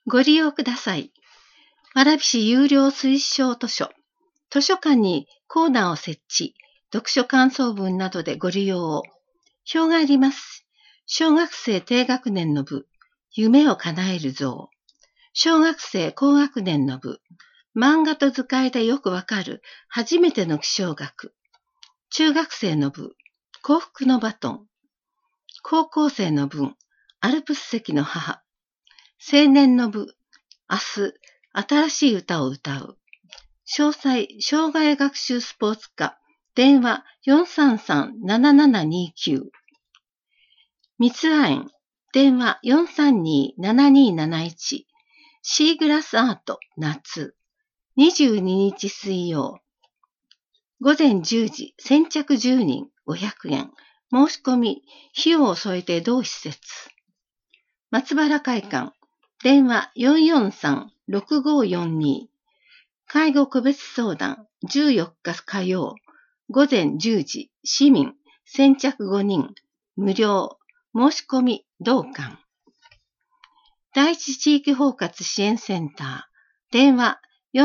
ご利用ください。蕨市有料推奨図書。図書館にコーナーを設置。読書感想文などでご利用を。表があります。小学生低学年の部。夢を叶える像。小学生高学年の部。漫画と図解でよくわかる初めての気象学。中学生の部。幸福のバトン。高校生の分。アルプス席の母。青年の部。明日、新しい歌を歌う。詳細、障害学習スポーツ科。電話433-7729。密亜園。電話432-7271。シーグラスアート夏。22日水曜。午前10時、先着10人500円。申し込み、費用を添えて同施設。松原会館。電話443-6542。介護個別相談14日火曜。午前10時、市民、先着5人。無料。申し込み、同館。第一地域包括支援センター。電話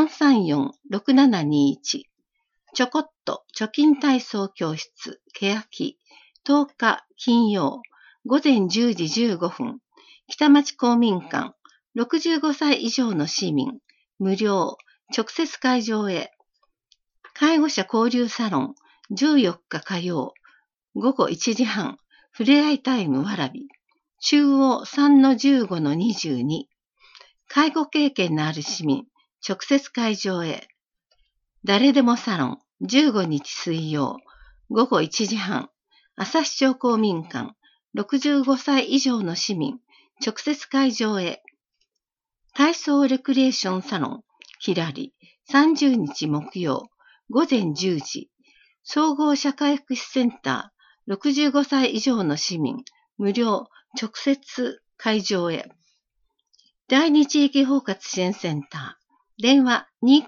434-6721。ちょこっと貯金体操教室、けやき。10日金曜。午前10時15分。北町公民館。65歳以上の市民。無料。直接会場へ。介護者交流サロン。14日火曜。午後1時半。ふれあいタイムわらび。中央 3-15-22。介護経験のある市民。直接会場へ。誰でもサロン。15日水曜。午後1時半。朝日町公民館。65歳以上の市民。直接会場へ。体操レクリエーションサロン。ひらり。30日木曜。午前10時。総合社会福祉センター。65歳以上の市民。無料。直接会場へ。第二地域包括支援センター。電話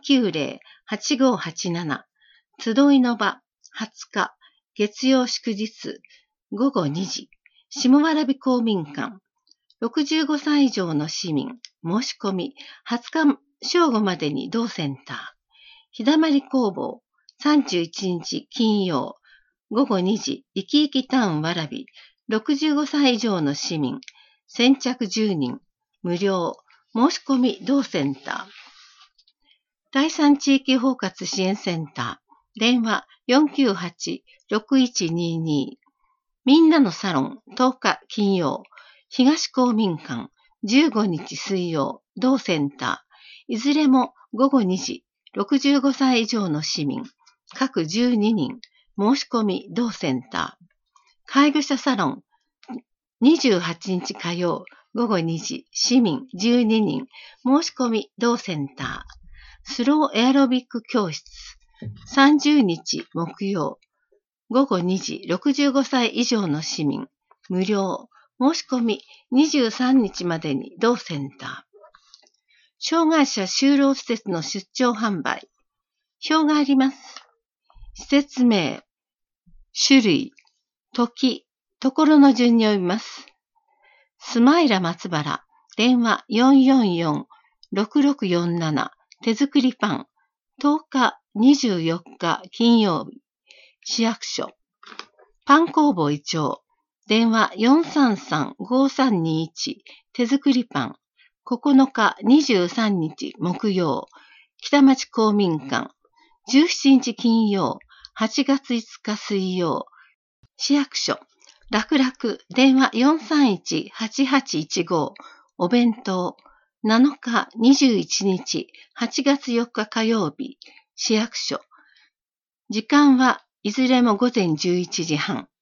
290-8587。集いの場。20日。月曜祝日。午後2時。下蕨公民館。65歳以上の市民。申し込み。20日正午までに同センター。ひだまり工房。31日金曜。午後2時。いきいきタウンわらび。65歳以上の市民。先着10人。無料。申し込み同センター。第三地域包括支援センター。電話498-6122。みんなのサロン。10日金曜。東公民館。15日水曜。同センター。いずれも午後2時。65歳以上の市民。各12人。申し込み同センター。介護者サロン。28日火曜。午後2時。市民12人。申し込み同センター。スローエアロビック教室。30日木曜。午後2時。65歳以上の市民。無料。申し込み23日までに同センター。障害者就労施設の出張販売。表があります。施設名、種類、時、ところの順に読みます。スマイラ松原。電話444-6647。手作りパン。10日、24日金曜日。市役所。パン工房イチョウ。電話433-5321。手作りパン。9日、23日木曜。北町公民館。17日金曜。8月5日水曜。市役所。楽々。電話431-8815。お弁当。7日、21日。8月4日火曜日。市役所。時間はいずれも午前11時半。